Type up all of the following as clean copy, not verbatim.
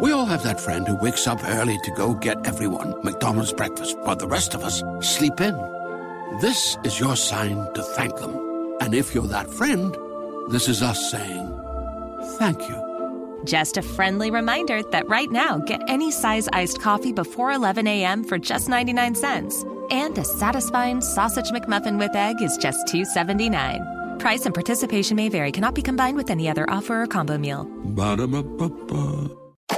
We all have that friend who wakes up early to go get everyone McDonald's breakfast, while the rest of us sleep in. This is your sign to thank them. And if you're that friend, this is us saying thank you. Just a friendly reminder that right now, get any size iced coffee before 11 a.m. for just 99 cents. And a satisfying sausage McMuffin with egg is just $2.79. Price and participation may vary. Cannot be combined with any other offer or combo meal. Ba-da-ba-ba-ba.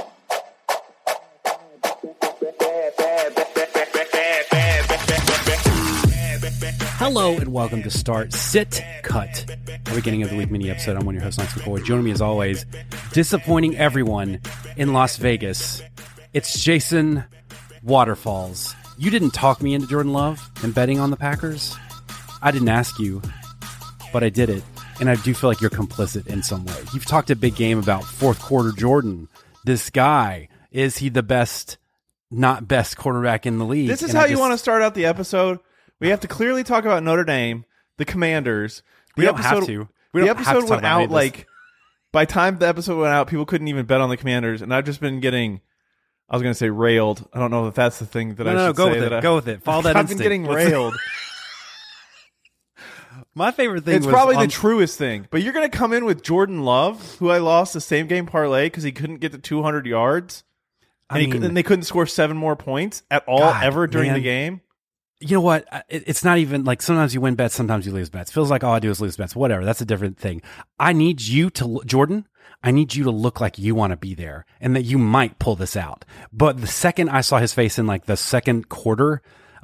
Hello and welcome to Start, Sit, Cut, our beginning of the week mini episode. I'm one of your hosts, Lance McCoy. Joining me as always, disappointing everyone in Las Vegas. It's Jason Waterfalls. You didn't talk me into Jordan Love and betting on the Packers. I didn't ask you, but I did it. And I do feel like you're complicit in some way. You've talked a big game about fourth quarter Jordan. This guy, is he the best, not best quarterback in the league? This is how you want to start out the episode? We have to clearly talk about Notre Dame, the Commanders. We don't have to. The episode went out like, by the time the episode went out, people couldn't even bet on the Commanders. And I've just been getting, I was going to say railed. I don't know if that's the thing that I should go say. With it. Go with it. Follow that instinct. I've been getting railed. My favorite thing it's probably the truest thing. But you're going to come in with Jordan Love, who I lost the same game parlay because he couldn't get to 200 yards. And they couldn't score 7 more points at all ever during the game. You know what? It's not even like sometimes you win bets, sometimes you lose bets. Feels like all I do is lose bets. Whatever. That's a different thing. I need you to, Jordan, I need you to look like you want to be there and that you might pull this out. But the second I saw his face in like the second quarter,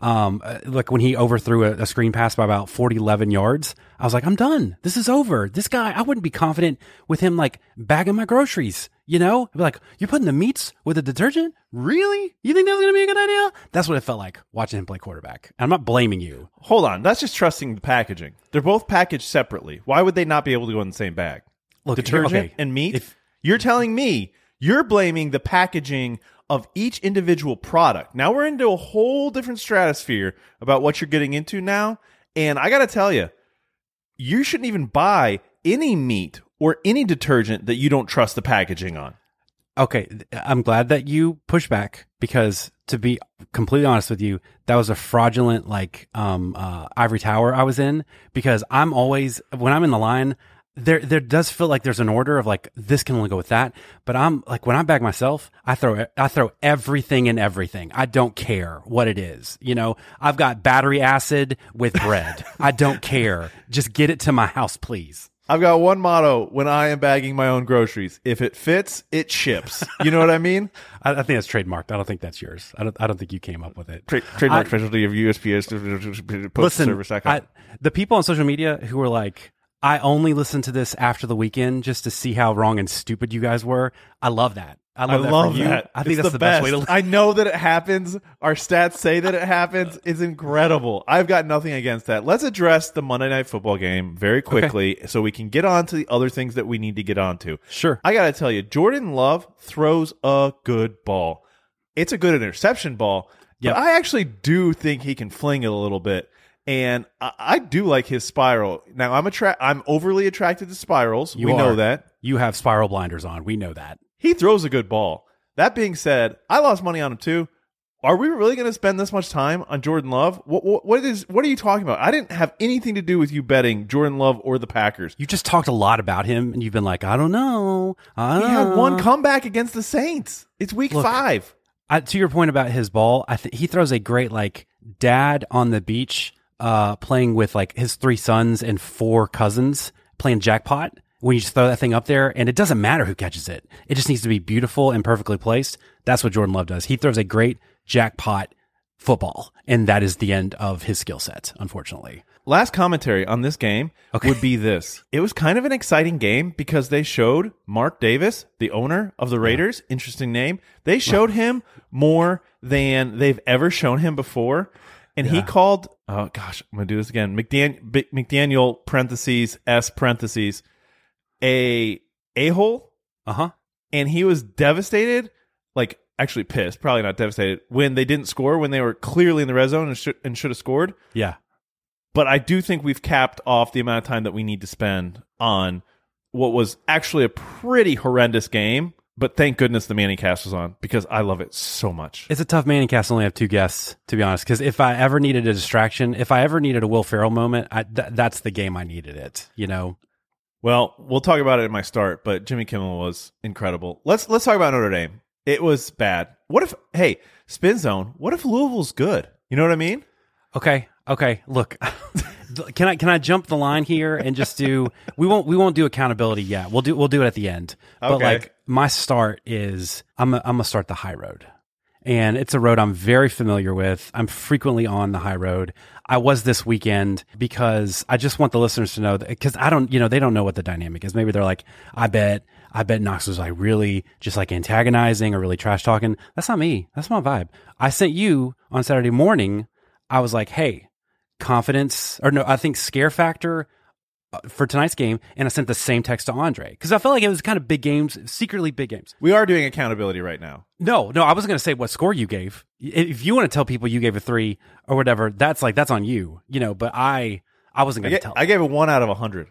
like when he overthrew a screen pass by about 11 yards, I was like, I'm done. This is over. This guy, I wouldn't be confident with him like bagging my groceries. You know, I'd be like, you're putting the meats with the detergent? Really? You think that's going to be a good idea? That's what it felt like watching him play quarterback. And I'm not blaming you. Hold on. That's just trusting the packaging. They're both packaged separately. Why would they not be able to go in the same bag? Look, detergent and meat? You're telling me you're blaming the packaging of each individual product. Now we're into a whole different stratosphere about what you're getting into now. And I got to tell you, you shouldn't even buy any meat or any detergent that you don't trust the packaging on. Okay, I'm glad that you push back because, to be completely honest with you, that was a fraudulent ivory tower I was in, because I'm always, when I'm in the line, there does feel like there's an order of like, this can only go with that. But I'm like, when I bag myself, I throw everything in everything. I don't care what it is. You know, I've got battery acid with bread. I don't care. Just get it to my house, please. I've got one motto when I am bagging my own groceries. If it fits, it ships. You know what I mean? I think that's trademarked. I don't think that's yours. I don't think you came up with it. Trademark specialty of USPS. Listen, the people on social media who were like, I only listened to this after the weekend just to see how wrong and stupid you guys were. I love that. I love that. I think that's the best way to live. I know that it happens. Our stats say that it happens. It's incredible. I've got nothing against that. Let's address the Monday Night Football game very quickly so we can get on to the other things that we need to get onto. Sure. I got to tell you, Jordan Love throws a good ball. It's a good interception ball, but I actually do think he can fling it a little bit. And I do like his spiral. Now, I'm overly attracted to spirals. We know that. You have spiral blinders on. We know that. He throws a good ball. That being said, I lost money on him too. Are we really going to spend this much time on Jordan Love? What are you talking about? I didn't have anything to do with you betting Jordan Love or the Packers. You just talked a lot about him, and you've been like, I don't know. He had one comeback against the Saints. It's week 5. To your point about his ball, I think he throws a great like dad on the beach, playing with like his 3 sons and 4 cousins playing jackpot. When you just throw that thing up there, and it doesn't matter who catches it. It just needs to be beautiful and perfectly placed. That's what Jordan Love does. He throws a great jackpot football, and that is the end of his skill set, unfortunately. Last commentary on this game would be this. It was kind of an exciting game because they showed Mark Davis, the owner of the Raiders, interesting name. They showed him more than they've ever shown him before. And he called, oh gosh, I'm going to do this again, McDaniel, parentheses, S parentheses, a-hole. And he was devastated, like actually pissed, probably not devastated, when they didn't score, when they were clearly in the red zone and should have scored. Yeah. But I do think we've capped off the amount of time that we need to spend on what was actually a pretty horrendous game. But thank goodness the Manning cast was on because I love it so much. It's a tough Manning cast to only have 2 guests, to be honest. Because if I ever needed a distraction, if I ever needed a Will Ferrell moment, that's the game I needed it. You know. Well, we'll talk about it in my start, but Jimmy Kimmel was incredible. Let's talk about Notre Dame. It was bad. What if? Hey, Spin Zone. What if Louisville's good? You know what I mean? Okay. Look, can I jump the line here and just do? We won't do accountability yet. We'll do it at the end. But Okay. like my start is I'm gonna start the high road, and it's a road I'm very familiar with. I'm frequently on the high road. I was this weekend because I just want the listeners to know that, because I don't, they don't know what the dynamic is. Maybe they're like, I bet Knox was like really just like antagonizing or really trash talking. That's not me. That's my vibe. I sent you on Saturday morning. I was like, hey, I think scare factor for tonight's game. And I sent the same text to Andre because I felt like it was kind of big games, secretly big games. We are doing accountability right now. No, I wasn't going to say what score you gave. If you want to tell people you gave a 3 or whatever, that's on you, but I wasn't going to tell. I gave it 1 out of 100.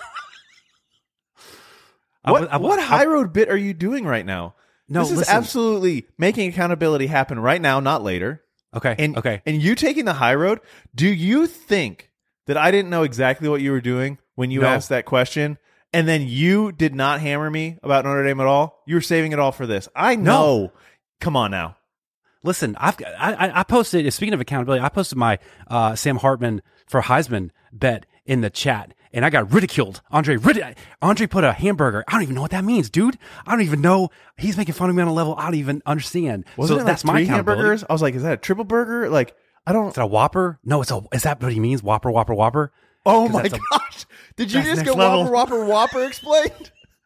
What high road bit are you doing right now? No, this is listen. absolutely making accountability happen right now, not later. Okay. And you taking the high road, do you think that I didn't know exactly what you were doing when you asked that question? And then you did not hammer me about Notre Dame at all? You were saving it all for this. I know. No. Come on now. Listen, I posted, speaking of accountability, I posted my Sam Hartman for Heisman bet in the chat, and I got ridiculed. Andre put a hamburger. I don't even know what that means, dude. I don't even know. He's making fun of me on a level I don't even understand. Wasn't it that's like my 3 accountability. hamburgers? I was like, is that a triple burger? Like, I don't. Is that a Whopper? No, is that what he means? Whopper. Oh my gosh. Did you that's just next get level. Whopper explained?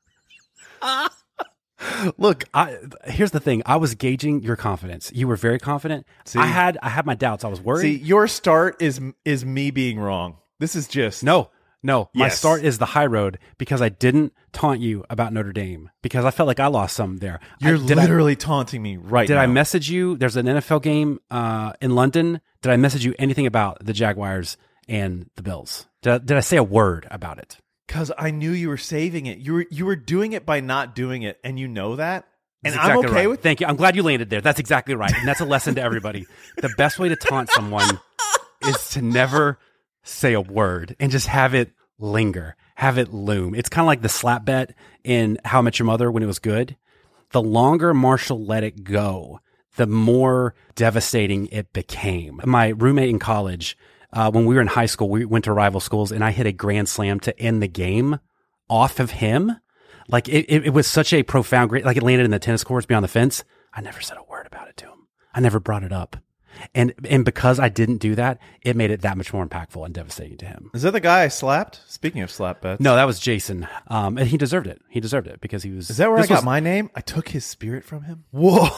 Look, here's the thing. I was gauging your confidence. You were very confident. See? I had my doubts. I was worried. See, your start is me being wrong. This is just No. My Yes. start is the high road because I didn't taunt you about Notre Dame because I felt like I lost some there. You're literally taunting me right now. Did I message you? There's an NFL game in London. Did I message you anything about the Jaguars and the Bills? Did I say a word about it? Because I knew you were saving it. You were doing it by not doing it, and you know that. And That's I'm exactly okay right. with. Thank you. I'm glad you landed there. That's exactly right. And that's a lesson to everybody. The best way to taunt someone is to never say a word and just have it linger, have it loom. It's kind of like the slap bet in How I Met Your Mother when it was good. The longer Marshall let it go, the more devastating it became. My roommate in college, when we were in high school, we went to rival schools, and I hit a grand slam to end the game off of him. Like it was such a profound, great, like it landed in the tennis courts beyond the fence. I never said a word about it to him. I never brought it up. And because I didn't do that, it made it that much more impactful and devastating to him. Is that the guy I slapped? Speaking of slap bets. No, that was Jason. And he deserved it. He desered it because he was. Is that where I this got was- my name? I took his spirit from him. Whoa.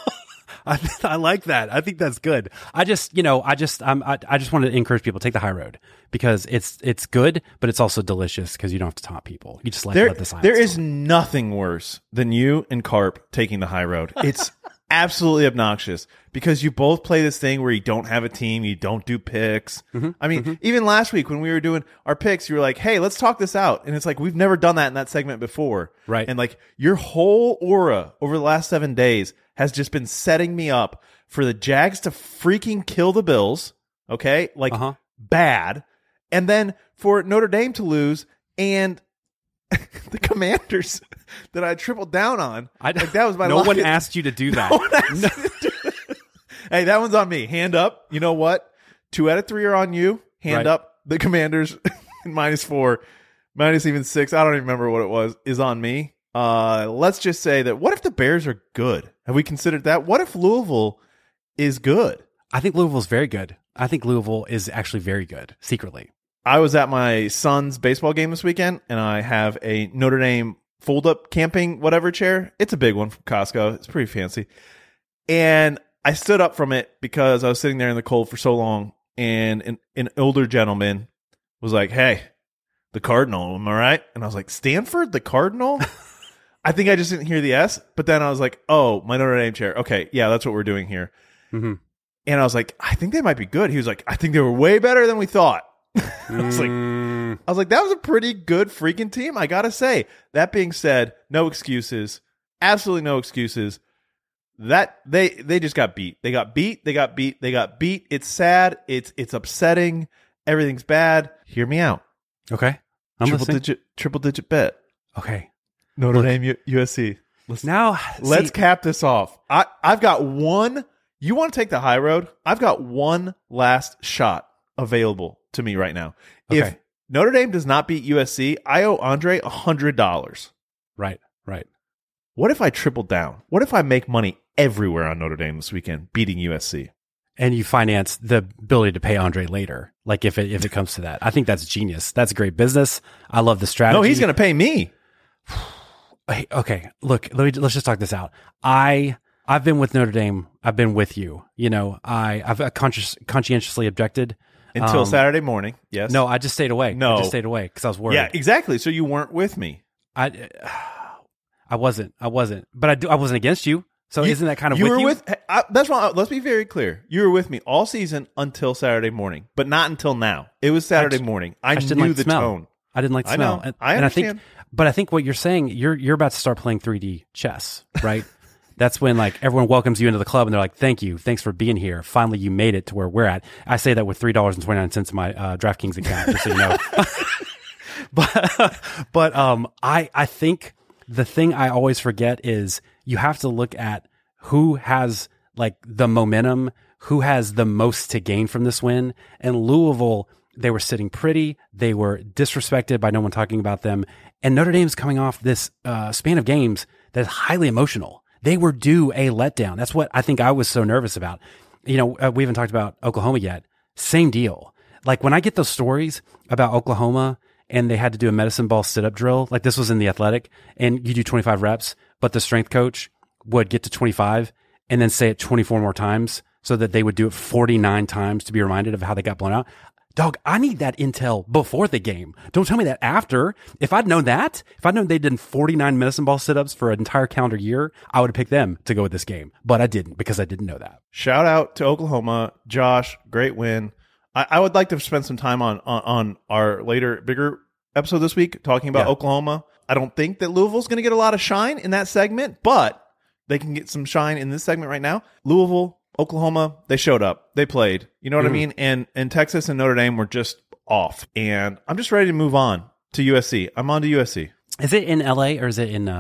I like that. I think that's good. I just wanted to encourage people to take the high road because it's good, but it's also delicious because you don't have to taunt people. You just let the silence. There is nothing worse than you and Carp taking the high road. It's absolutely obnoxious because you both play this thing where you don't have a team, you don't do picks. I mean, even last week when we were doing our picks, you were like, "Hey, let's talk this out," and it's like we've never done that in that segment before, Right. And like your whole aura over the last 7 days has just been setting me up for the Jags to freaking kill the Bills, okay? Like bad. And then for Notre Dame to lose and the Commanders that I tripled down on. Like that was my No lock. one asked you to do that. No one asked me to do it. Hey, that one's on me. Hand up. You know what? 2 out of 3 are on you. Hand Right. up. The Commanders -4, minus even 6. I don't even remember what it was. Is on me. Let's just say that. What if the Bears are good? Have we considered that? What if Louisville is good? I think Louisville's very good. I think Louisville is actually very good secretly. I was at my son's baseball game this weekend, and I have a Notre Dame fold-up camping whatever chair. It's a big one from Costco. It's pretty fancy. And I stood up from it because I was sitting there in the cold for so long, and an older gentleman was like, "Hey, the Cardinal, am I right?" And I was like, "Stanford, the Cardinal?" I think I just didn't hear the S, but then I was like, "Oh, my Notre Dame chair. Okay, yeah, that's what we're doing here." Mm-hmm. And I was like, "I think they might be good." He was like, "I think they were way better than we thought." I was like, that was a pretty good freaking team, I gotta say. That being said, no excuses. Absolutely no excuses. That they just got beat. They got beat. It's sad. It's upsetting. Everything's bad. Hear me out. Okay. Triple digit bet. Okay. Notre Dame USC. Let's cap this off. I've got one. You want to take the high road? I've got one last shot available to me right now. Okay. If Notre Dame does not beat USC, I owe Andre $100. Right. What if I triple down? What if I make money everywhere on Notre Dame this weekend, beating USC? And you finance the ability to pay Andre later, like if it comes to that. I think that's genius. That's great business. I love the strategy. No, he's going to pay me. Okay, look, let's just talk this out. I've been with Notre Dame. I've been with you. You know, I've conscientiously objected until Saturday morning. Yes. No, I just stayed away. No, I just stayed away because I was worried. Yeah, exactly. So you weren't with me. I wasn't. But I wasn't against you. So isn't that kind of you with were you? That's wrong. Let's be very clear. You were with me all season until Saturday morning, but not until now. It was Saturday morning. I knew like the smell. tone. I didn't like the smell. I understand. I think what you're saying, you're about to start playing 3D chess, right? That's when like everyone welcomes you into the club and they're like, "Thank you, thanks for being here. Finally, you made it to where we're at." I say that with $3.29 in my DraftKings account, just so you know. but I think the thing I always forget is you have to look at who has like the momentum, who has the most to gain from this win. And Louisville, they were sitting pretty. They were disrespected by no one talking about them. And Notre Dame's coming off this span of games that's highly emotional. They were due a letdown. That's what I think I was so nervous about. You know, we haven't talked about Oklahoma yet. Same deal. Like when I get those stories about Oklahoma and they had to do a medicine ball sit-up drill, like this was in The Athletic, and you do 25 reps, but the strength coach would get to 25 and then say it 24 more times so that they would do it 49 times to be reminded of how they got blown out. Dog, I need that intel before the game. Don't tell me that after. If I'd known they did 49 medicine ball sit-ups for an entire calendar year, I would have picked them to go with this game. But I didn't because I didn't know that. Shout out to Oklahoma. Josh, great win. I would like to spend some time on our later, bigger episode this week talking about Oklahoma. I don't think that Louisville's going to get a lot of shine in that segment, but they can get some shine in this segment right now. Louisville, Oklahoma, they showed up. They played. You know what I mean? And Texas and Notre Dame were just off. And I'm just ready to move on to USC. I'm on to USC. Is it in LA or is it in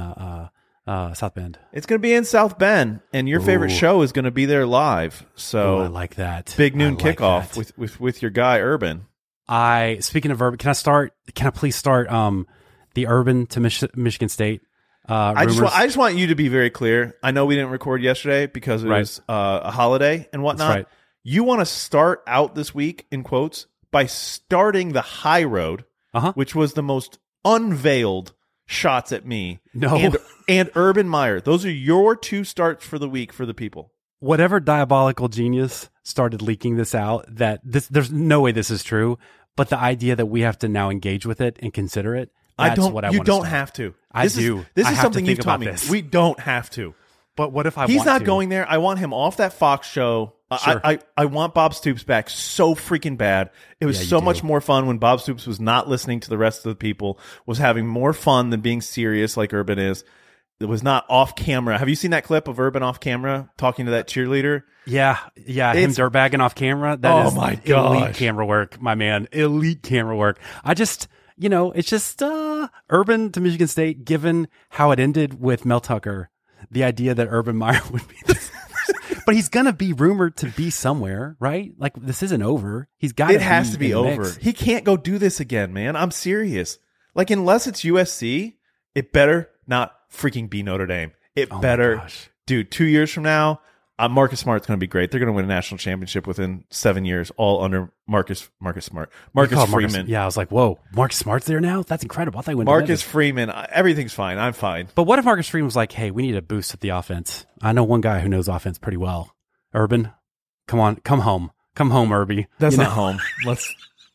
South Bend? It's going to be in South Bend, and your favorite show is going to be there live. So I like that. Big noon kickoff with your guy Urban. Speaking of Urban, can I please start the Urban to Michigan State? I just want you to be very clear. I know we didn't record yesterday because it was a holiday and whatnot. That's right. You want to start out this week, in quotes, by starting the high road, which was the most unveiled shots at me. No. And Urban Meyer. Those are your two starts for the week for the people. Whatever diabolical genius started leaking this out, there's no way this is true, but the idea that we have to now engage with it and consider it, you don't have to. This is something you've taught me. We don't have to. But what if He's not going there. I want him off that Fox show. Sure. I want Bob Stoops back so freaking bad. It was so much more fun when Bob Stoops was not listening to the rest of the people, was having more fun than being serious like Urban is. It was not off camera. Have you seen that clip of Urban off camera talking to that cheerleader? Yeah. Him dirtbagging off camera. That is my gosh. Elite camera work, my man. Elite camera work. It's just Urban to Michigan State, given how it ended with Mel Tucker, the idea that Urban Meyer would be this. But he's going to be rumored to be somewhere, right? Like, this isn't over. It has to be over. Mix. He can't go do this again, man. I'm serious. Like, unless it's USC, it better not freaking be Notre Dame. Dude, 2 years from now, Marcus Smart's going to be great. They're going to win a national championship within 7 years, all under Marcus Smart. Marcus Freeman. Yeah, I was like, whoa, Marcus Smart's there now? That's incredible. I thought he went Marcus Freeman. Everything's fine. I'm fine. But what if Marcus Freeman was like, hey, we need a boost at the offense? I know one guy who knows offense pretty well. Urban, come on, come home. Come home, Irby. That's not home. Let's...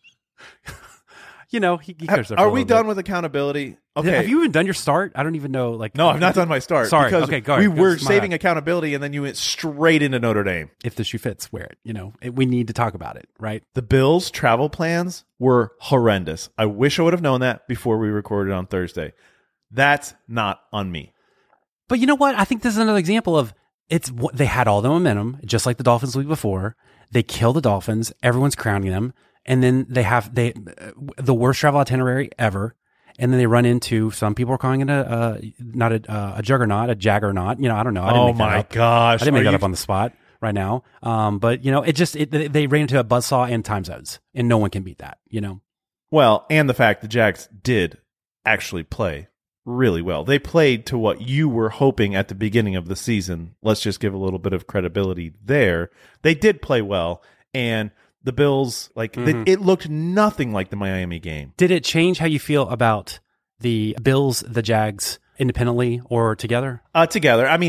he are we done with accountability? Okay. Have you even done your start? I don't even know. No, I've not done my start. Sorry. Because okay, go ahead. We were saving accountability, and then you went straight into Notre Dame. If the shoe fits, wear it. We need to talk about it, right? The Bills' travel plans were horrendous. I wish I would have known that before we recorded on Thursday. That's not on me. But you know what? I think this is another example of they had all the momentum, just like the Dolphins the week before. They kill the Dolphins. Everyone's crowning them. And then they have the worst travel itinerary ever. And then they run into, some people are calling it not a juggernaut, a jaggernaut. You know, I don't know. I didn't make that up. Gosh. I didn't make that up on the spot right now. But you know, they ran into a buzzsaw and time zones, and no one can beat that, you know? Well, and the fact the Jags did actually play really well. They played to what you were hoping at the beginning of the season. Let's just give a little bit of credibility there. They did play well, and the Bills, it looked nothing like the Miami game. Did it change how you feel about the Bills, the Jags independently or together? Together. I mean,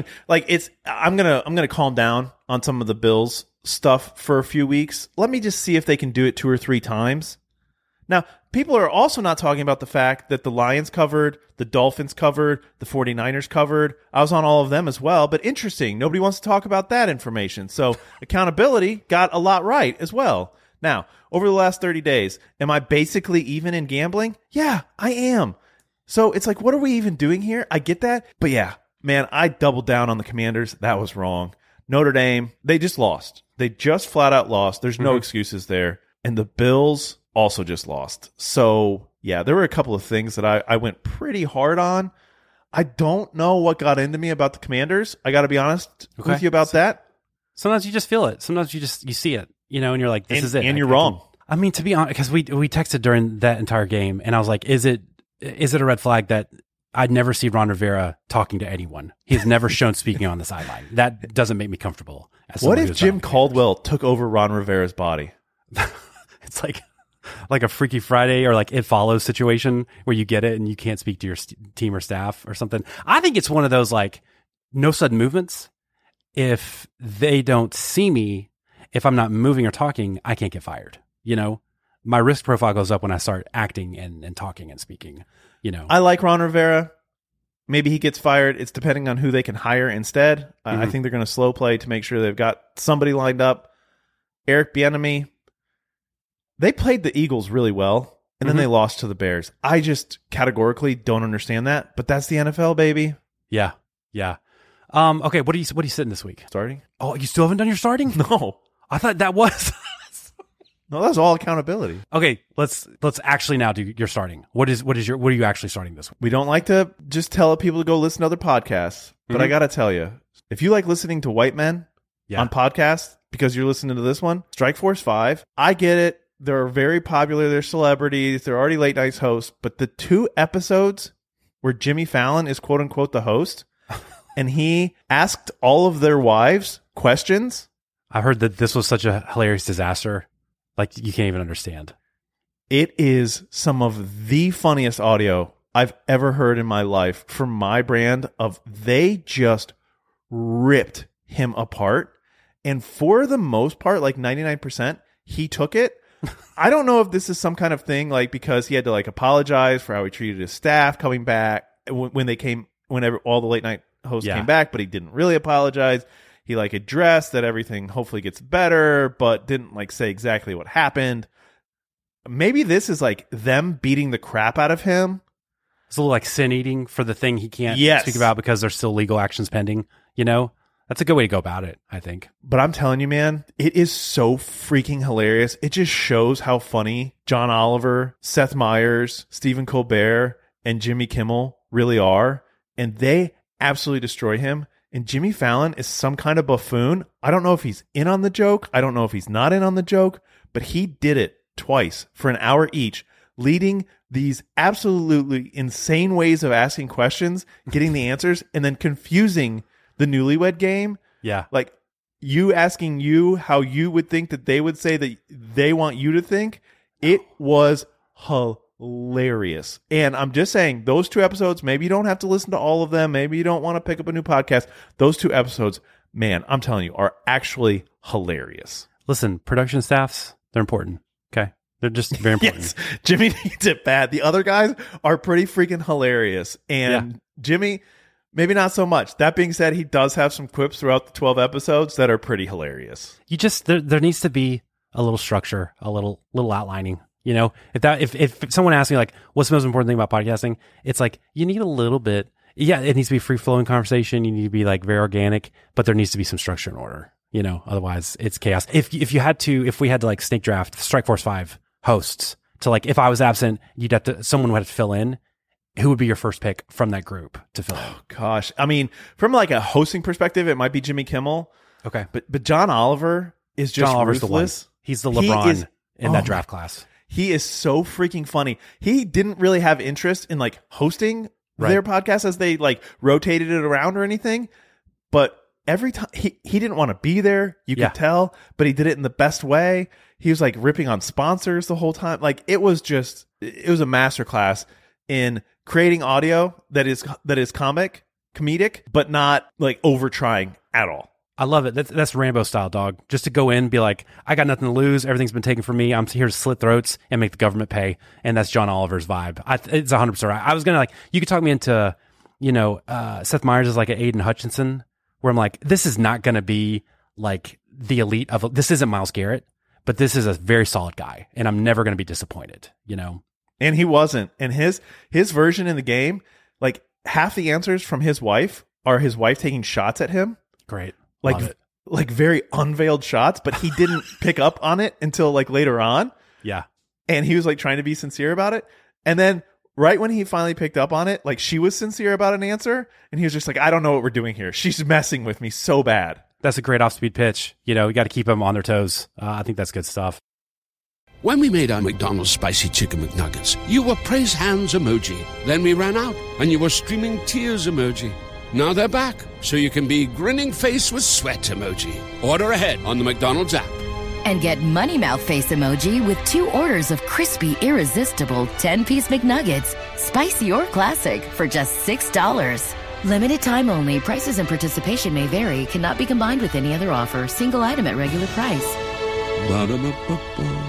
I'm gonna calm down on some of the Bills stuff for a few weeks. Let me just see if they can do it 2 or 3 times. Now, people are also not talking about the fact that the Lions covered, the Dolphins covered, the 49ers covered. I was on all of them as well, but interesting. Nobody wants to talk about that information. So accountability got a lot right as well. Now, over the last 30 days, am I basically even in gambling? Yeah, I am. So it's like, what are we even doing here? I get that. But yeah, man, I doubled down on the Commanders. That was wrong. Notre Dame, they just lost. They just flat out lost. There's no excuses there. And the Bills also just lost. So yeah, there were a couple of things that I went pretty hard on. I don't know what got into me about the Commanders. I got to be honest with you about that. Sometimes you just feel it. Sometimes you see it, you know, and you're like, this is it. And you're wrong. I mean, to be honest, because we texted during that entire game, and I was like, is it a red flag that I'd never see Ron Rivera talking to anyone? He's never shown speaking on the sideline. That doesn't make me comfortable. What if Jim Caldwell took over Ron Rivera's body? It's like a Freaky Friday or like It Follows situation where you get it and you can't speak to your team or staff or something. I think it's one of those like no sudden movements. If they don't see me, if I'm not moving or talking, I can't get fired. You know, my risk profile goes up when I start acting and talking and speaking, you know. I like Ron Rivera. Maybe he gets fired. It's depending on who they can hire instead. I think they're going to slow play to make sure they've got somebody lined up. Eric Bieniemy, they played the Eagles really well, and then they lost to the Bears. I just categorically don't understand that, but that's the NFL, baby. Yeah. Okay, what are you sitting this week? Starting? Oh, you still haven't done your starting? No. I thought that was. No, that's all accountability. Okay, let's actually now do your starting. What are you actually starting this week? We don't like to just tell people to go listen to other podcasts, but I got to tell you, if you like listening to white men on podcasts because you're listening to this one, Strike Force 5, I get it. They're very popular. They're celebrities. They're already late night hosts. But the 2 episodes where Jimmy Fallon is quote unquote the host and he asked all of their wives questions. I heard that this was such a hilarious disaster. Like you can't even understand. It is some of the funniest audio I've ever heard in my life from my brand of they just ripped him apart. And for the most part, like 99%, he took it. I don't know if this is some kind of thing, like because he had to like apologize for how he treated his staff coming back whenever all the late night hosts came back, but he didn't really apologize. He like addressed that everything hopefully gets better, but didn't like say exactly what happened. Maybe this is like them beating the crap out of him. It's a little like sin eating for the thing he can't speak about because there's still legal actions pending, you know? That's a good way to go about it, I think. But I'm telling you, man, it is so freaking hilarious. It just shows how funny John Oliver, Seth Meyers, Stephen Colbert, and Jimmy Kimmel really are. And they absolutely destroy him. And Jimmy Fallon is some kind of buffoon. I don't know if he's in on the joke. I don't know if he's not in on the joke. But he did it twice for an hour each, leading these absolutely insane ways of asking questions, getting the answers, and then confusing the Newlywed Game. Yeah. Like you asking you how you would think that they would say that they want you to think. It was hilarious. And I'm just saying those 2 episodes, maybe you don't have to listen to all of them. Maybe you don't want to pick up a new podcast. Those 2 episodes, man, I'm telling you, are actually hilarious. Listen, production staffs, they're important. Okay. They're just very important. Yes. Jimmy needs it bad. The other guys are pretty freaking hilarious. And Jimmy, maybe not so much. That being said, he does have some quips throughout the 12 episodes that are pretty hilarious. You just there needs to be a little structure, a little outlining. You know, if someone asks me like, what's the most important thing about podcasting? It's like you need a little bit. Yeah, it needs to be free flowing conversation. You need to be like very organic, but there needs to be some structure and order. You know, otherwise it's chaos. If we had to like snake draft Strike Force 5 hosts to like, if I was absent, someone would have to fill in. Who would be your first pick from that group to fill in? Oh, gosh. I mean, from like a hosting perspective, it might be Jimmy Kimmel. Okay. But John Oliver is just ruthless. He's the LeBron in that draft class. He is so freaking funny. He didn't really have interest in like hosting their podcast as they like rotated it around or anything. But every time he didn't want to be there, you could tell, but he did it in the best way. He was like ripping on sponsors the whole time. Like it was a masterclass in creating audio that is comedic, but not like over trying at all. I love it. That's Rambo style, dog. Just to go in, be like, I got nothing to lose. Everything's been taken from me. I'm here to slit throats and make the government pay. And that's John Oliver's vibe. It's 100% right. I was going to you could talk me into, Seth Meyers is like an Aiden Hutchinson, where I'm like, this is not going to be like the elite this isn't Myles Garrett, but this is a very solid guy. And I'm never going to be disappointed, And he wasn't. And his version in the game, like half the answers from his wife are his wife taking shots at him. Great. Like very unveiled shots, but he didn't pick up on it until like later on. Yeah. And he was like trying to be sincere about it. And then right when he finally picked up on it, like she was sincere about an answer. And he was just like, I don't know what we're doing here. She's messing with me so bad. That's a great off-speed pitch. You got to keep them on their toes. I think that's good stuff. When we made our McDonald's Spicy Chicken McNuggets, you were praise hands emoji. Then we ran out, and you were streaming tears emoji. Now they're back, so you can be grinning face with sweat emoji. Order ahead on the McDonald's app. And get Money Mouth face emoji with 2 orders of crispy, irresistible 10-piece McNuggets, spicy or classic, for just $6. Limited time only. Prices and participation may vary. Cannot be combined with any other offer. Single item at regular price. Ba-da-ba-ba-ba.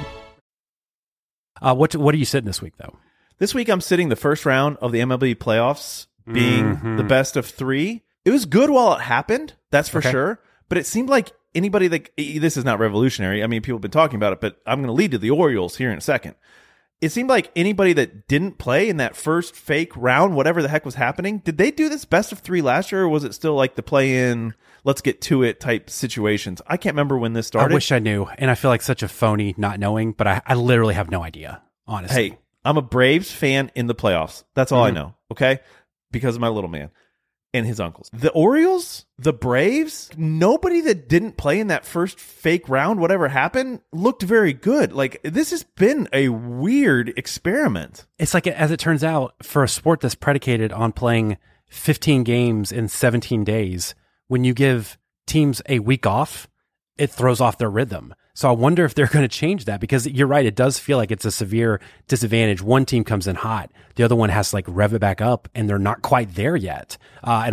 What are you sitting this week, though? This week, I'm sitting the first round of the MLB playoffs being the best of 3. It was good while it happened, that's for sure. But it seemed like anybody this is not revolutionary. I mean, people have been talking about it, but I'm going to lead to the Orioles here in a second. It seemed like anybody that didn't play in that first fake round, whatever the heck was happening, did they do this best of 3 last year, or was it still like the play-in, let's get to it type situations? I can't remember when this started. I wish I knew, and I feel like such a phony not knowing, but I literally have no idea, honestly. Hey, I'm a Braves fan in the playoffs. That's all I know, okay? Because of my little man and his uncles. The Orioles, the Braves, nobody that didn't play in that first fake round, whatever happened, looked very good. Like, this has been a weird experiment. It's like, as it turns out, for a sport that's predicated on playing 15 games in 17 days, when you give teams a week off, it throws off their rhythm. So I wonder if they're going to change that, because you're right. It does feel like it's a severe disadvantage. One team comes in hot. The other one has to like rev it back up, and they're not quite there yet. And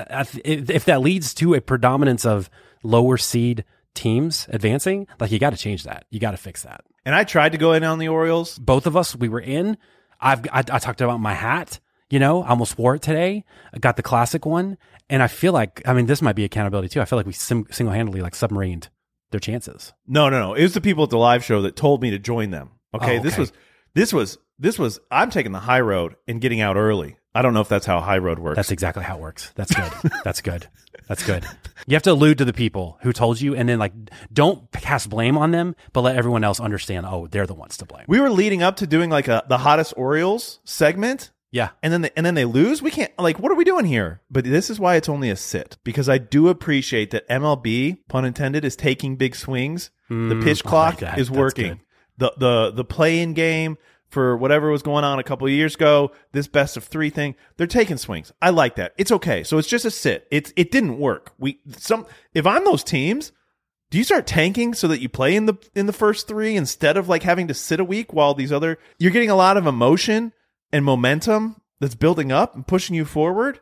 if that leads to a predominance of lower seed teams advancing, like, you got to change that. You got to fix that. And I tried to go in on the Orioles. Both of us, we were in. I talked about my hat. I almost wore it today. I got the classic one. And I feel like, this might be accountability too. I feel like we single-handedly like submarined their chances. No. It was the people at the live show that told me to join them. Okay. This was, I'm taking the high road and getting out early. I don't know if that's how high road works. That's exactly how it works. That's good. That's good. That's good. You have to allude to the people who told you, and then like, don't cast blame on them, but let everyone else understand, oh, they're the ones to blame. We were leading up to doing like the hottest Orioles segment. Yeah. And then they lose. We can't, like, what are we doing here? But this is why it's only a sit, because I do appreciate that MLB, pun intended, is taking big swings. The pitch clock is working. The play-in game for whatever was going on a couple of years ago, this best of 3 thing, they're taking swings. I like that. It's okay. So it's just a sit. It didn't work. If I'm those teams, do you start tanking so that you play in the first 3 instead of like having to sit a week while you're getting a lot of emotion and momentum that's building up and pushing you forward,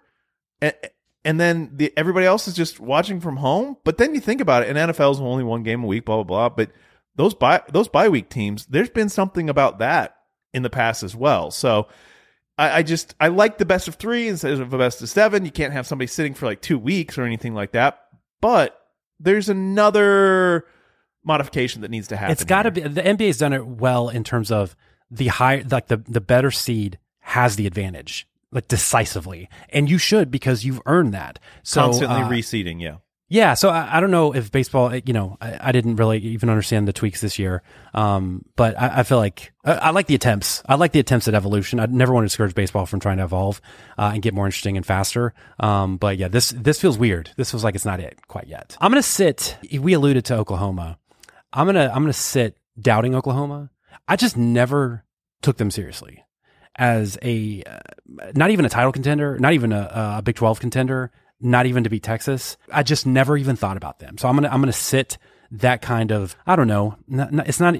and then everybody else is just watching from home. But then you think about it, and NFL's only 1 game a week, blah blah blah. But those bye week teams, there's been something about that in the past as well. So I like the best of 3 instead of a best of 7. You can't have somebody sitting for like 2 weeks or anything like that. But there's another modification that needs to happen. It's got to be. The NBA's done it well in terms of the high, like the better seed has the advantage like decisively, and you should because you've earned that. So Constantly reseeding, yeah. Yeah, so I don't know if baseball, I didn't really even understand the tweaks this year, but I feel like I like the attempts. I like the attempts at evolution. I never want to discourage baseball from trying to evolve and get more interesting and faster. But yeah, this feels weird. This feels like it's not it quite yet. I'm gonna sit. We alluded to Oklahoma. I'm gonna sit doubting Oklahoma. I just never took them seriously as a not even a title contender, not even a Big 12 contender. Not even to beat Texas. I just never even thought about them. So I'm gonna sit that kind of, I don't know. It's not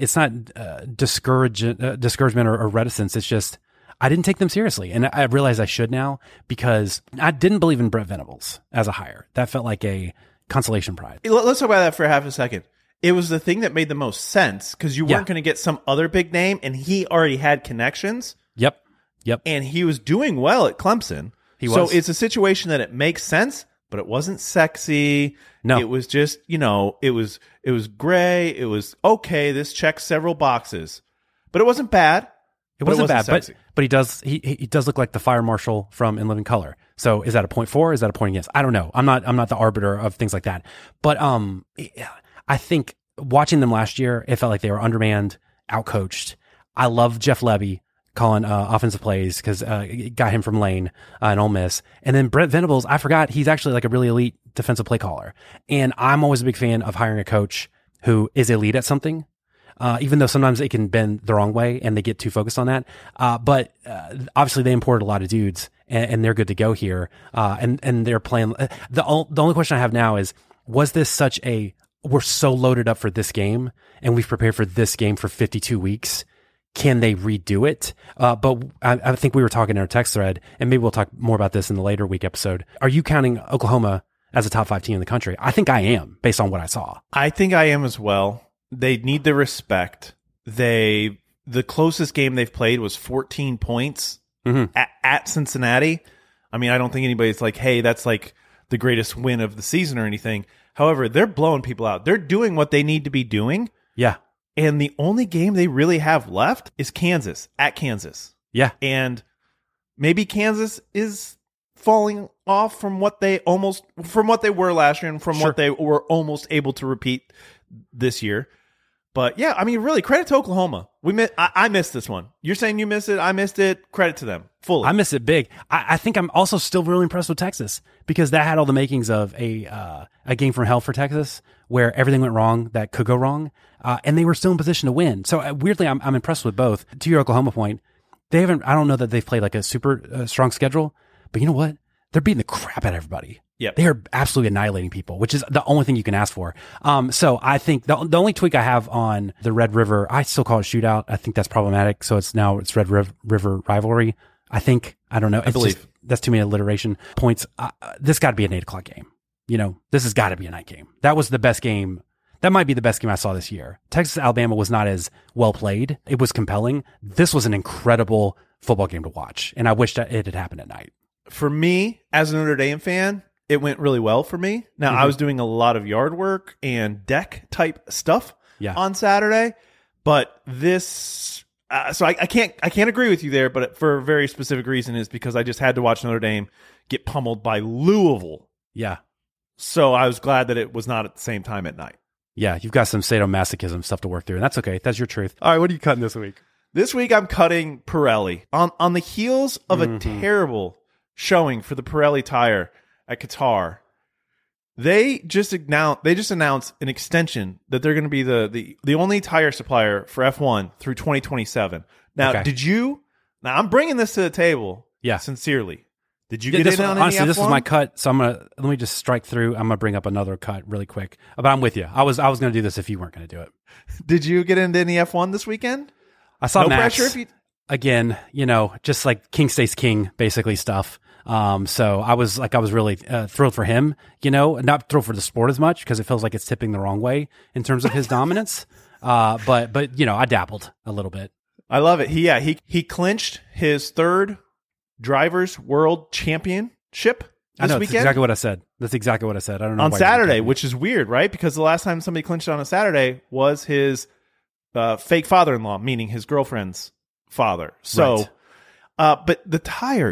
discouragement or reticence. It's just I didn't take them seriously, and I realize I should now because I didn't believe in Brett Venables as a hire. That felt like a consolation prize. Let's talk about that for half a second. It was the thing that made the most sense because you weren't going to get some other big name, and he already had connections. Yep. And he was doing well at Clemson. So it's a situation that it makes sense, but it wasn't sexy. No. It was just, it was gray. It was, okay, this checks several boxes. But it wasn't bad. It wasn't bad, sexy. but he does look like the fire marshal from In Living Color. So is that a point for? Is that a point against? I don't know. I'm not the arbiter of things like that. But I think watching them last year, it felt like they were undermanned, outcoached. I love Jeff Lebby calling offensive plays because got him from Lane and Ole Miss. And then Brett Venables, I forgot he's actually like a really elite defensive play caller. And I'm always a big fan of hiring a coach who is elite at something, even though sometimes it can bend the wrong way and they get too focused on that. But obviously they imported a lot of dudes and they're good to go here. And they're playing. The only question I have now is, was this such we're so loaded up for this game and we've prepared for this game for 52 weeks? Can they redo it? But I think we were talking in our text thread, and maybe we'll talk more about this in the later week episode. Are you counting Oklahoma as a top 5 team in the country? I think I am, based on what I saw. I think I am as well. They need the respect. The closest game they've played was 14 points at Cincinnati. I mean, I don't think anybody's like, hey, that's like the greatest win of the season or anything. However, they're blowing people out. They're doing what they need to be doing. Yeah. And the only game they really have left is Kansas, at Kansas. Yeah. And maybe Kansas is falling off from what they were last year and from what they were almost able to repeat this year. But yeah, I mean, really, credit to Oklahoma. I missed this one. You're saying you missed it. I missed it. Credit to them fully. I missed it big. I think I'm also still really impressed with Texas because that had all the makings of a game from hell for Texas where everything went wrong that could go wrong. And they were still in position to win. So weirdly, I'm impressed with both. To your Oklahoma point, I don't know that they've played like a super strong schedule, but you know what? They're beating the crap out of everybody. Yep. They are absolutely annihilating people, which is the only thing you can ask for. So I think the only tweak I have on the Red River, I still call it shootout. I think that's problematic. So it's Red River rivalry. I don't know. I believe that's too many alliteration points. This got to be an 8:00 game. This has got to be a night game. That was the best game. That might be the best game I saw this year. Texas Alabama was not as well played. It was compelling. This was an incredible football game to watch, and I wish that it had happened at night. For me, as a Notre Dame fan, it went really well for me. Now, I was doing a lot of yard work and deck type stuff on Saturday, but this, so I can't agree with you there, but for a very specific reason is because I just had to watch Notre Dame get pummeled by Louisville. Yeah. So I was glad that it was not at the same time at night. Yeah, you've got some sadomasochism stuff to work through, and that's okay. That's your truth. All right, what are you cutting this week? This week I'm cutting Pirelli. On the heels of a terrible showing for the Pirelli tire at Qatar, they just announced an extension that they're going to be the only tire supplier for F1 through 2027. Now, Now I'm bringing this to the table. Yeah, sincerely. Did you get in on honestly, any F1? This was my cut, so let me just strike through. I'm gonna bring up another cut really quick, but I'm with you. I was gonna do this if you weren't gonna do it. Did you get into any F1 this weekend? I saw Max. Pressure if you... Again, just like King Stays King, basically stuff. So I was really thrilled for him. Not thrilled for the sport as much because it feels like it's tipping the wrong way in terms of his dominance. But I dabbled a little bit. I love it. He clinched his third Drivers' World Championship this weekend. That's exactly what I said. That's exactly what I said. I don't know. On Saturday, which is weird, right? Because the last time somebody clinched on a Saturday was his fake father-in-law, meaning his girlfriend's father. So, right. But the tires,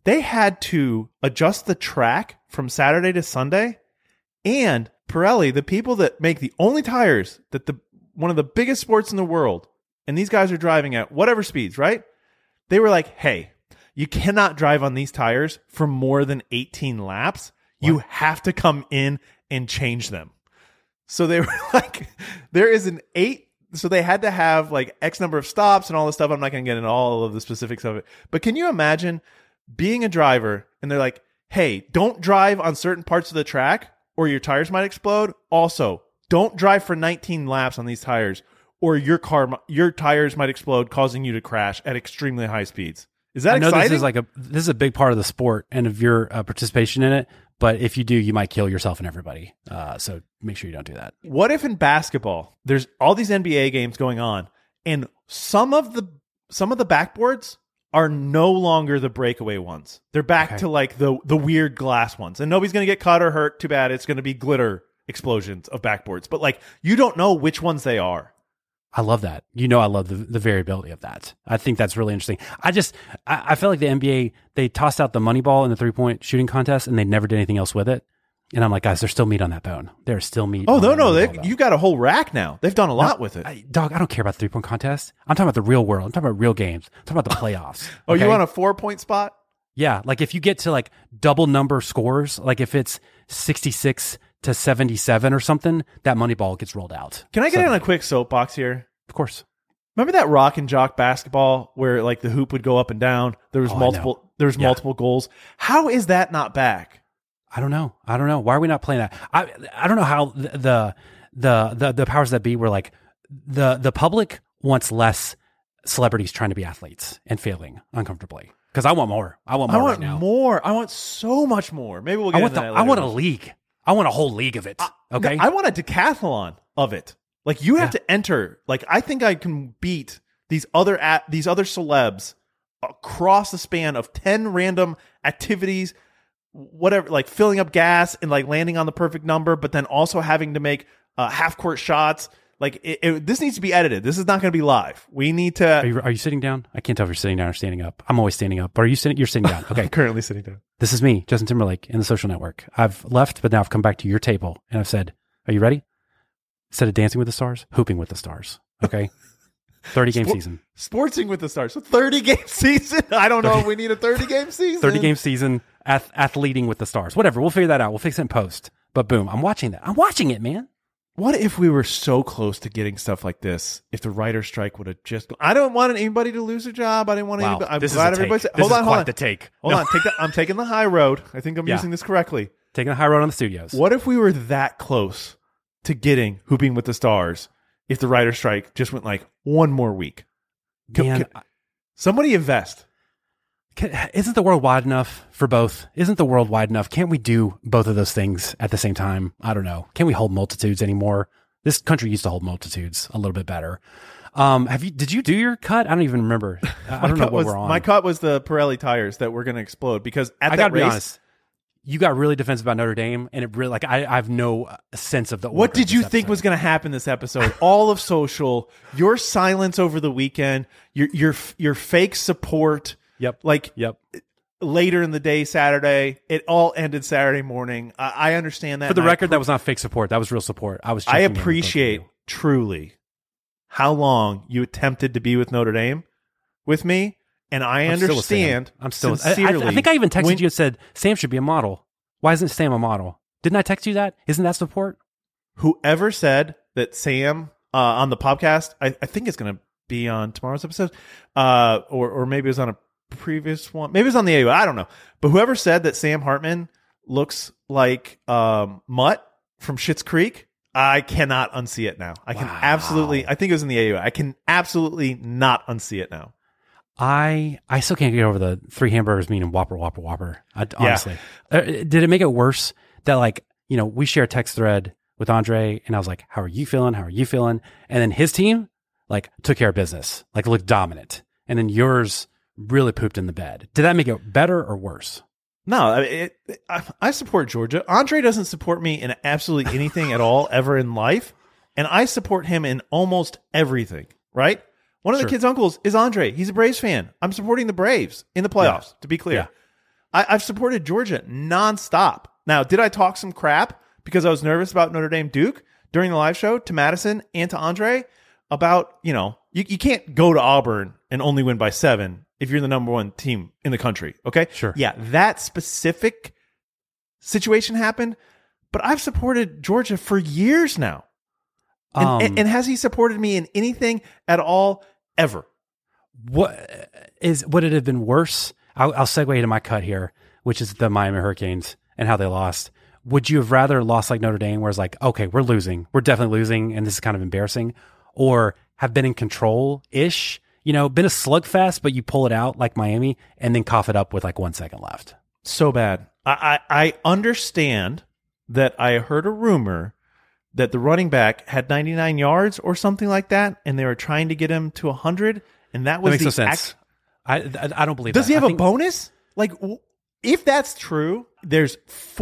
They had to adjust the track from Saturday to Sunday. And Pirelli, the people that make the only tires that one of the biggest sports in the world, and these guys are driving at whatever speeds, right? They were like, hey, you cannot drive on these tires for more than 18 laps. What? You have to come in and change them. So they were like, there is an 8. So they had to have like X number of stops and all this stuff. I'm not going to get into all of the specifics of it. But can you imagine being a driver and they're like, hey, don't drive on certain parts of the track or your tires might explode. Also, don't drive for 19 laps on these tires or your tires might explode, causing you to crash at extremely high speeds. Is that exciting? This is a big part of the sport and of your participation in it. But if you do, you might kill yourself and everybody. So make sure you don't do that. What if in basketball, there's all these NBA games going on, and some of the backboards are no longer the breakaway ones. They're back to like the weird glass ones, and nobody's going to get cut or hurt. Too bad. It's going to be glitter explosions of backboards, but like you don't know which ones they are. I love that. I love the variability of that. I think that's really interesting. I feel like the NBA, they tossed out the money ball in the 3-point shooting contest and they never did anything else with it. And I'm like, guys, there's still meat on that bone. There's still meat. Oh, no. You got a whole rack now. They've done a lot with it. Dog, I don't care about the 3-point contest. I'm talking about the real world. I'm talking about real games. I'm talking about the playoffs. Oh, okay? You want a 4-point spot? Yeah. Like if you get to like double number scores, like if it's 66 to 77 or something, that money ball gets rolled out. Can I get in a quick soapbox here? Of course. Remember that rock and jock basketball where like the hoop would go up and down? There was multiple goals. How is that not back? I don't know. Why are we not playing that? I don't know how the powers that be were like the public wants less celebrities trying to be athletes and failing uncomfortably. Because I want more. I want right now. More. I want so much more. Maybe we'll get into that later. I want a league. I want a whole league of it. Okay. I want a decathlon of it. Like you have to enter. Like I think I can beat these other celebs across the span of 10 random activities, whatever, like filling up gas and like landing on the perfect number, but then also having to make half court shots. Like this needs to be edited. This is not going to be live. We need to. Are you sitting down? I can't tell if you're sitting down or standing up. I'm always standing up. But are you sitting? You're sitting down. Okay. I'm currently sitting down. This is me, Justin Timberlake, in The Social Network. I've left, but now I've come back to your table and I've said, "Are you ready?" Instead of dancing with the stars, hooping with the stars. Okay. 30-game season. Sportsing with the stars. So 30-game season. I don't know if we need a 30-game season. 30-game season. Athleting with the stars. Whatever. We'll figure that out. We'll fix it in post. But boom, I'm watching that. I'm watching it, man. What if we were so close to getting stuff like this? If the writer's strike would have just... I don't want anybody to lose a job. I didn't want anybody... I'm glad everybody... Hold on. The take. Hold on. I'm taking the high road. I think I'm using this correctly. Taking the high road on the studios. What if we were that close to getting Hooping with the Stars if the writer's strike just went like one more week? Man, somebody invest. Isn't the world wide enough for both? Isn't the world wide enough? Can't we do both of those things at the same time? I don't know. Can we hold multitudes anymore? This country used to hold multitudes a little bit better. Did you do your cut? I don't even remember. I don't know what we're on. My cut was the Pirelli tires that were going to explode because at that race, be honest, you got really defensive about Notre Dame, and it really I have no sense of the. What did you think was going to happen this episode? All of social, your silence over the weekend, your fake support. Yep. Later in the day, Saturday, it all ended Saturday morning. I understand that. For the record, that was not fake support. That was real support. I appreciate truly how long you attempted to be with Notre Dame with me. And I understand. I'm still sincerely. I think I even texted you and said, Sam should be a model. Why isn't Sam a model? Didn't I text you that? Isn't that support? Whoever said that Sam on the podcast, I think it's going to be on tomorrow's episode, or maybe it was on a previous one. Maybe it was on the AU. I don't know. But whoever said that Sam Hartman looks like Mutt from Schitt's Creek, I cannot unsee it now. I think it was in the AU. I can absolutely not unsee it now. I still can't get over the 3 hamburgers meaning Whopper. Honestly. Did it make it worse that we share a text thread with Andre and I was like, how are you feeling? And then his team took care of business, looked dominant. And then yours really pooped in the bed. Did that make it better or worse? No, I support Georgia. Andre doesn't support me in absolutely anything at all ever in life. And I support him in almost everything, right? One of the kids' uncles is Andre. He's a Braves fan. I'm supporting the Braves in the playoffs, to be clear. I've supported Georgia nonstop. Now, did I talk some crap because I was nervous about Notre Dame Duke during the live show to Madison and to Andre about, you can't go to Auburn and only win by 7 if you're the number 1 team in the country. Okay. Sure. Yeah. That specific situation happened, but I've supported Georgia for years now. And has he supported me in anything at all ever? Would it have been worse? I'll segue into my cut here, which is the Miami Hurricanes and how they lost. Would you have rather lost like Notre Dame, where it's like, okay, we're losing, we're definitely losing, and this is kind of embarrassing, or have been in control-ish, been a slugfest, but you pull it out like Miami and then cough it up with like 1 second left? So bad. I understand that I heard a rumor that the running back had 99 yards or something like that, and they were trying to get him to 100, and that was makes no sense. I don't believe that. Does he have a bonus? Like, if that's true, there's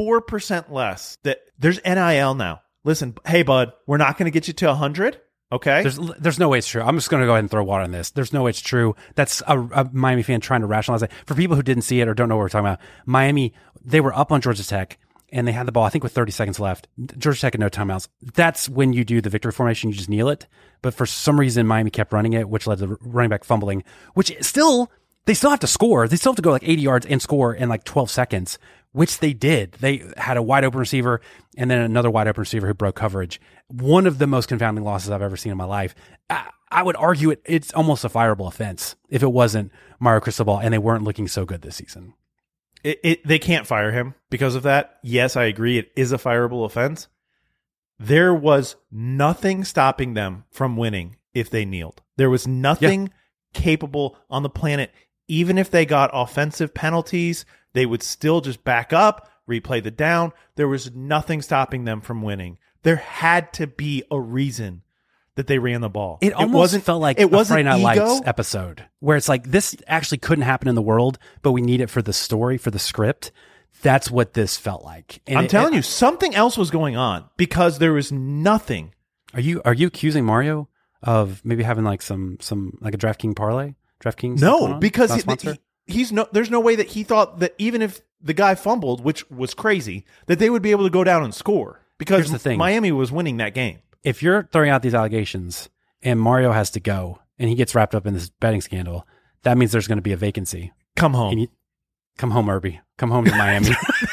4% less. There's NIL now. Listen, hey, bud, we're not going to get you to 100, okay? There's no way it's true. I'm just going to go ahead and throw water on this. There's no way it's true. That's a Miami fan trying to rationalize it. For people who didn't see it or don't know what we're talking about, Miami, they were up on Georgia Tech, and they had the ball, I think, with 30 seconds left. Georgia Tech had no timeouts. That's when you do the victory formation. You just kneel it. But for some reason, Miami kept running it, which led to the running back fumbling, which they still have to score. They still have to go like 80 yards and score in like 12 seconds, which they did. They had a wide open receiver and then another wide open receiver who broke coverage. One of the most confounding losses I've ever seen in my life. I would argue it's almost a fireable offense if it wasn't Mario Cristobal and they weren't looking so good this season. They can't fire him because of that. Yes, I agree. It is a fireable offense. There was nothing stopping them from winning if they kneeled. There was nothing capable on the planet. Even if they got offensive penalties, they would still just back up, replay the down. There was nothing stopping them from winning. There had to be a reason that they ran the ball. It almost felt like a Friday Night Lights episode where it's like, this actually couldn't happen in the world, but we need it for the story, for the script. That's what this felt like. And I'm telling you, something else was going on because there was nothing. Are you accusing Mario of maybe having like some like a DraftKings parlay? DraftKings? No, because there's no way that he thought that even if the guy fumbled, which was crazy, that they would be able to go down and score because Here's the thing. Miami was winning that game. If you're throwing out these allegations and Mario has to go and he gets wrapped up in this betting scandal, that means there's going to be a vacancy. Come home. Come home, Irby. Come home to Miami.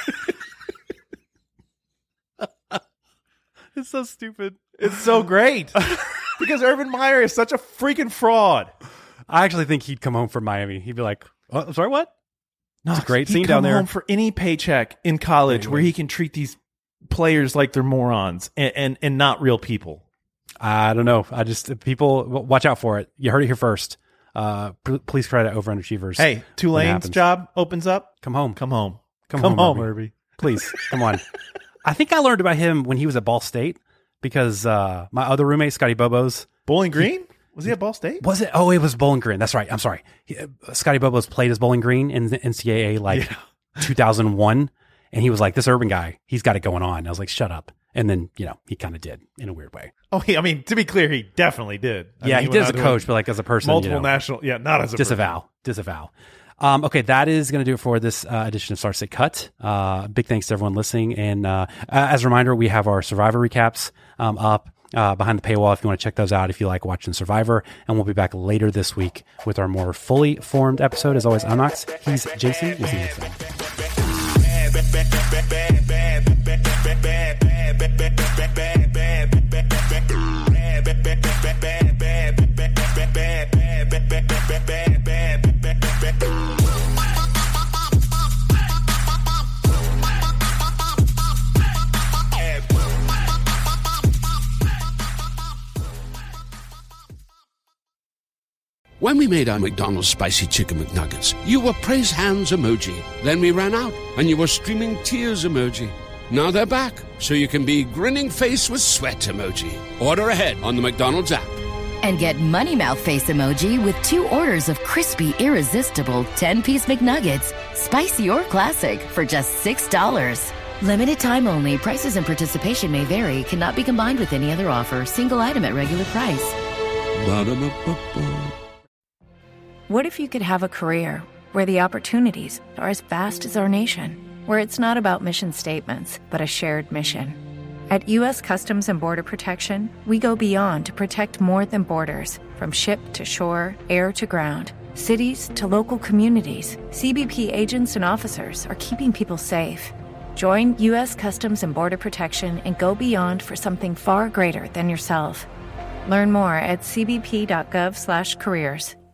It's so stupid. It's so great. Because Urban Meyer is such a freaking fraud. I actually think he'd come home from Miami. He'd be like, oh, I'm sorry, what? No, it's a great scene down there. He'd come home for any paycheck in college where he can treat these players like they're morons and not real people. I don't know. People watch out for it. You heard it here first. Please credit overachievers. Hey, Tulane's job opens up. Come home. Come home, Irby. Please, come on. I think I learned about him when he was at Ball State because my other roommate, Scotty Bobo's. Bowling Green? Was he at Ball State? Was it? Oh, it was Bowling Green. That's right. I'm sorry. Scotty Bobo's played as Bowling Green in the NCAA 2001. And he was like, this Urban guy, he's got it going on. And I was like, shut up. And then, he kind of did in a weird way. Oh, I mean, to be clear, he definitely did. He did as a coach, but like as a person. Multiple national, not as a Disavow. Okay, that is going to do it for this edition of Start Sit Cut. Big thanks to everyone listening. And as a reminder, we have our Survivor recaps up behind the paywall if you want to check those out if you like watching Survivor. And we'll be back later this week with our more fully formed episode. As always, I'm Knox. He's Jason. We'll see you next time. When we made our McDonald's Spicy Chicken McNuggets, you were praise hands emoji. Then we ran out, and you were streaming tears emoji. Now they're back, so you can be grinning face with sweat emoji. Order ahead on the McDonald's app. And get Money Mouth face emoji with 2 orders of crispy, irresistible 10-piece McNuggets, spicy or classic, for just $6. Limited time only. Prices and participation may vary. Cannot be combined with any other offer. Single item at regular price. Ba-da-ba-ba-ba. What if you could have a career where the opportunities are as vast as our nation, where it's not about mission statements, but a shared mission. At U.S. Customs and Border Protection, we go beyond to protect more than borders. From ship to shore, air to ground, cities to local communities, CBP agents and officers are keeping people safe. Join U.S. Customs and Border Protection and go beyond for something far greater than yourself. Learn more at cbp.gov/careers.